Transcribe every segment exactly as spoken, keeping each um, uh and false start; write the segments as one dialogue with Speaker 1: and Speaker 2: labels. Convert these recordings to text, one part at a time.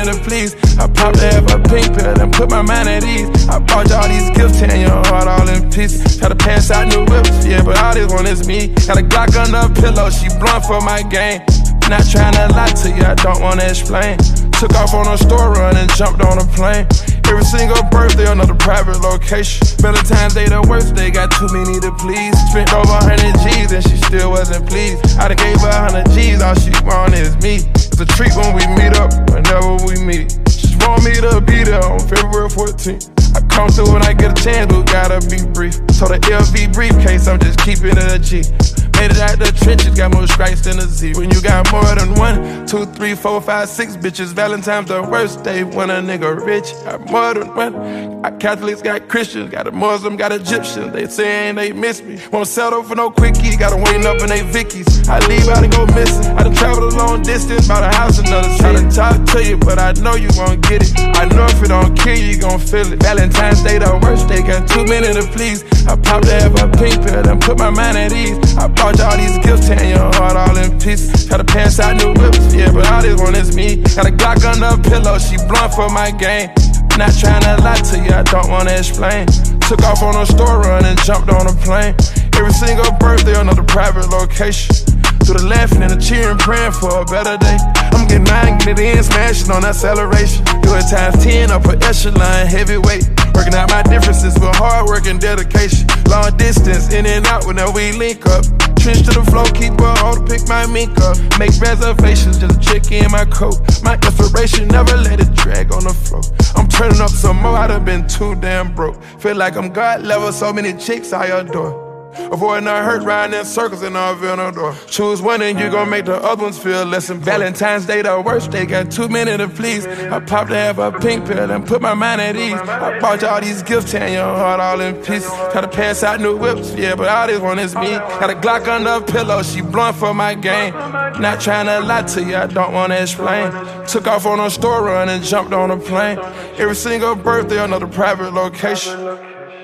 Speaker 1: minute to please. I popped to have a pink pill and put my mind at ease. I bought you all these gifts, tearing your heart all in pieces. Try to pass out new whips, yeah, but all this one is me. Got a Glock under a pillow, she blunt for my game. Not trying to lie to you, I don't wanna explain. Took off on a store run and jumped on a plane. Every single birthday, another private location. Valentine's Day, the worst day, got too many to please. Spent over one hundred G's and she still wasn't pleased. I done gave her one hundred G's, all she want is me. It's a treat when we meet up, whenever we meet. She just want me to be there on February fourteenth. I come through when I get a chance, but gotta be brief. So the L V briefcase, I'm just keeping it a G. Made it out the trenches, got more stripes than a Z. When you got more than one, two, three, four, five, six bitches, Valentine's the worst day when a nigga rich. Got more than one. Got Catholics, got Christians, got a Muslim, got Egyptians. They saying they miss me. Won't settle for no quickie, got them waiting up in they Vickies. I leave out and go missing. I done traveled a long distance, bought a house another city. Try to talk to you, but I know you gon' get it. I know if it don't kill you, you gon' feel it. Valentine's Day, the worst day, got too many to please. I popped to have a pink pill and put my mind at ease. I bought you all these gifts, tearing your heart all in pieces. Try to pass out new whips, yeah, but all this one is me. Got a Glock under a pillow, she blunt for my game. Not trying to lie to you, I don't wanna explain. Took off on a store run and jumped on a plane. Every single birthday, another private location. Through the laughing and the cheering, praying for a better day. I'm getting mine, getting it in, smashing on acceleration. Do it times ten, upper echelon, heavyweight. Working out my differences with hard work and dedication. Long distance, in and out whenever we link up. Trench to the flow, keep her on to pick my mink up. Make reservations, just check in my coat. My inspiration, never let it drag on the floor. I'm turning up some more, I done been too damn broke. Feel like I'm God level, so many chicks I adore. Avoiding the hurt, riding in circles and all no door. Choose one and you gon' make the other ones feel less important. Valentine's Day, the worst day, got too many to please. I popped to have a pink pill and put my mind at ease. I bought you all these gifts, tearing your heart all in pieces. Try to pass out new whips, yeah, but all this one is me. Got a Glock under a pillow, she blunt for my game. Not trying to lie to you, I don't wanna explain. Took off on a store run and jumped on a plane. Every single birthday, another private location.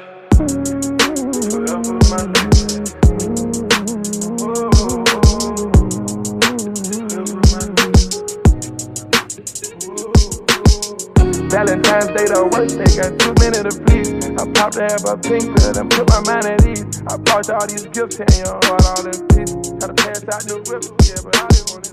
Speaker 1: Valentine's Day, the worst day, got too many to please. I popped to have a pink pill and put my mind at ease. I bought you all these gifts, tearing your heart all in pieces. Try to pass out new whips, yeah, but I didn't want it.